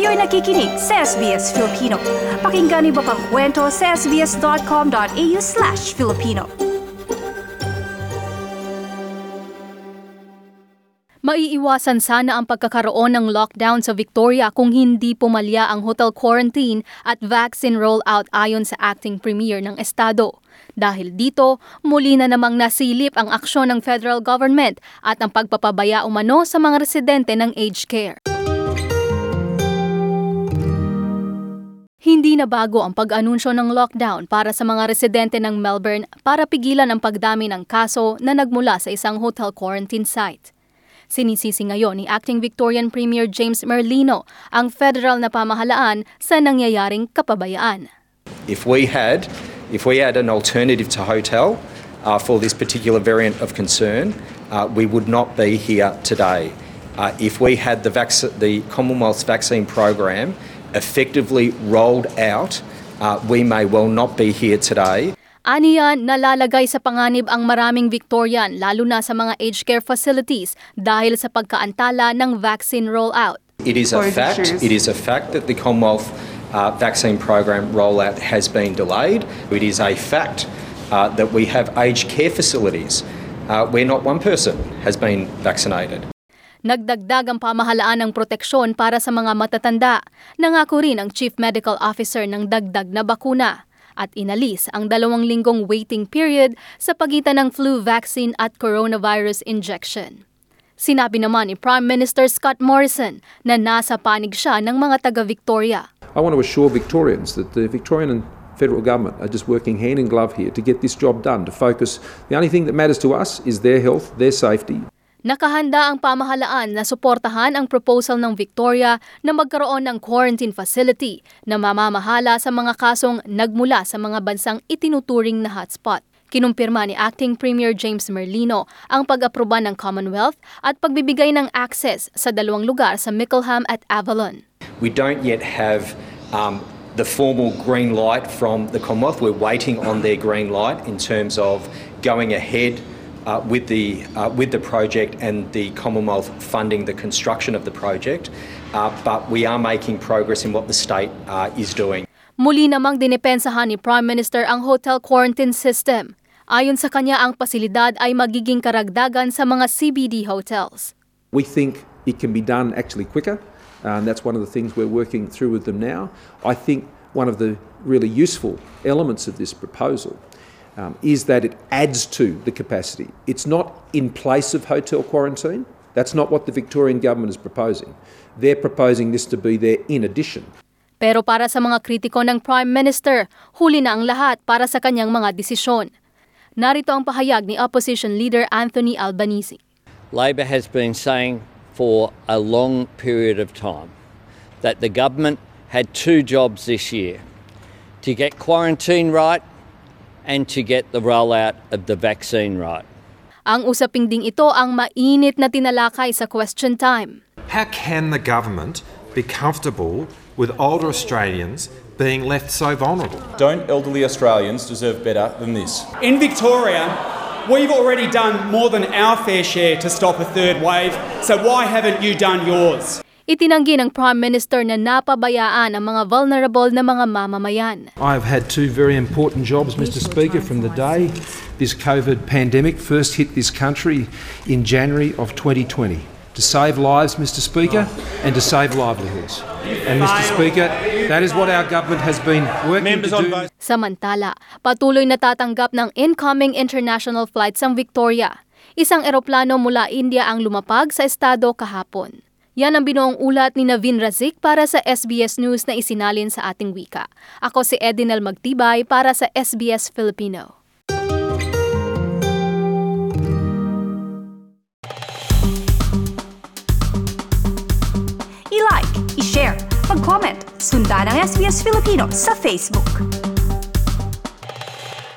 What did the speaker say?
Kayo'y nakikinig sa SBS Filipino. Pakinggan niyo pa ang kwento sa sbs.com.au/Filipino. Maiiwasan sana ang pagkakaroon ng lockdown sa Victoria kung hindi pumalya ang hotel quarantine at vaccine rollout ayon sa acting premier ng estado. Dahil dito, muli na namang nasilip ang aksyon ng federal government at ang pagpapabaya umano sa mga residente ng aged care. Hindi na bago ang pag-anunsyo ng lockdown para sa mga residente ng Melbourne para pigilan ang pagdami ng kaso na nagmula sa isang hotel quarantine site. Sinisisi ngayon ni Acting Victorian Premier James Merlino ang federal na pamahalaan sa nangyayaring kapabayaan. If we had an alternative to hotel for this particular variant of concern, we would not be here today. If we had the Commonwealth's vaccine program effectively rolled out, we may well not be here today. Aniya, nalalagay sa panganib ang maraming Victorian, lalo na sa mga aged care facilities dahil sa pagkaantala ng vaccine rollout. It is a fact that the Commonwealth vaccine program rollout has been delayed. It is a fact that we have aged care facilities where not one person has been vaccinated. Nagdagdag ang pamahalaan ng proteksyon para sa mga matatanda. Nangako rin ang Chief Medical Officer ng dagdag na bakuna at inalis ang 2 linggong waiting period sa pagitan ng flu vaccine at coronavirus injection. Sinabi naman ni Prime Minister Scott Morrison na nasa panig siya ng mga taga-Victoria. I want to assure Victorians that the Victorian and federal government are just working hand in glove here to get this job done, to focus. The only thing that matters to us is their health, their safety. Nakahanda ang pamahalaan na suportahan ang proposal ng Victoria na magkaroon ng quarantine facility na mamamahala sa mga kasong nagmula sa mga bansang itinuturing na hotspot. Kinumpirma ni Acting Premier James Merlino ang pag-aproba ng Commonwealth at pagbibigay ng access sa 2 lugar sa Mickleham at Avalon. We don't yet have the formal green light from the Commonwealth. We're waiting on their green light in terms of going ahead with the project and the Commonwealth funding the construction of the project, but we are making progress in what the state is doing. Muli namang dinepensahan ni Prime Minister ang hotel quarantine system. Ayon sa kanya, ang pasilidad ay magiging karagdagan sa mga CBD hotels. We think it can be done actually quicker, and that's one of the things we're working through with them now. I think one of the really useful elements of this proposal is that it adds to the capacity. It's not in place of hotel quarantine. That's not what the Victorian government is proposing. They're proposing this to be there in addition. Pero para sa mga kritiko ng Prime Minister, huli na ang lahat para sa kanyang mga desisyon. Narito ang pahayag ni Opposition Leader Anthony Albanese. Labor has been saying for a long period of time that the government had 2 jobs this year: to get quarantine right and to get the rollout of the vaccine right. Ang usaping ding ito ang mainit na tinalakay sa question time. How can the government be comfortable with older Australians being left so vulnerable? Don't elderly Australians deserve better than this? In Victoria, we've already done more than our fair share to stop a third wave, so why haven't you done yours? Itinanggi ng Prime Minister na napabayaan ang mga vulnerable na mga mamamayan. I have had 2 very important jobs, Mr. Speaker, from the day this COVID pandemic first hit this country in January of 2020. To save lives, Mr. Speaker, and to save livelihoods. And Mr. Speaker, that is what our government has been working to do. Samantala, patuloy na tatanggap ng incoming international flights ang Victoria. Isang eroplano mula India ang lumapag sa estado kahapon. Yan ang binuong ulat ni Naveen Razik para sa SBS News na isinalin sa ating wika. Ako si Edinel Magtibay para sa SBS Filipino. I-like, i-share, mag-comment, sundan ang SBS Filipino sa Facebook.